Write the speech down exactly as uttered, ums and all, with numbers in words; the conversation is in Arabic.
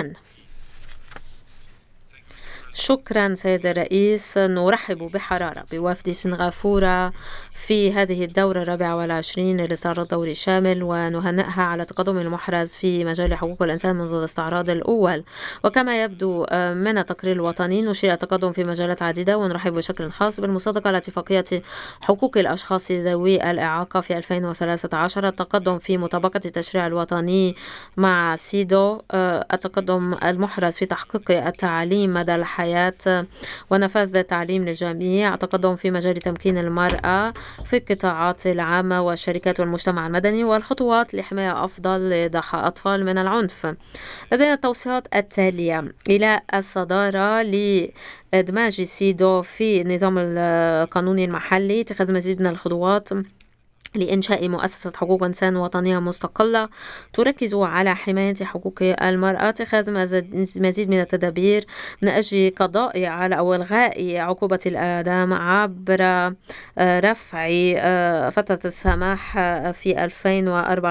شكرا. شكرا سيد الرئيس. نرحب بحرارة بوفد سنغافورة في هذه الدورة الرابعة والعشرين للاستعراض الدوري الشامل، ونهنئها على تقدم المحرز في مجال حقوق الإنسان منذ الاستعراض الأول. وكما يبدو من التقرير الوطني نشير التقدم في مجالات عديدة، ونرحب بشكل خاص بالمصادقة على اتفاقية حقوق الأشخاص ذوي الإعاقة في ألفين وثلاثة عشر، التقدم في مطابقة التشريع الوطني مع سيدو، التقدم المحرز في تحقيق التعليم مدى الحياة ونفاذ التعليم للجميع، التقدم في مجال تمكين المرأة في القطاعات العامة والشركات والمجتمع المدني، والخطوات لحماية أفضل لضحايا الأطفال من العنف. لدينا التوصيات التالية إلى الصدارة لإدماج سيدو في النظام القانوني المحلي، اتخاذ مزيد من الخطوات لإنشاء مؤسسة حقوق إنسان وطنية مستقلة تركز على حماية حقوق المرأة، اتخاذ مزيد من التدابير من أجل قضاء على أو إلغاء عقوبة الإعدام عبر رفع فترة السماح في ألفين وأربعة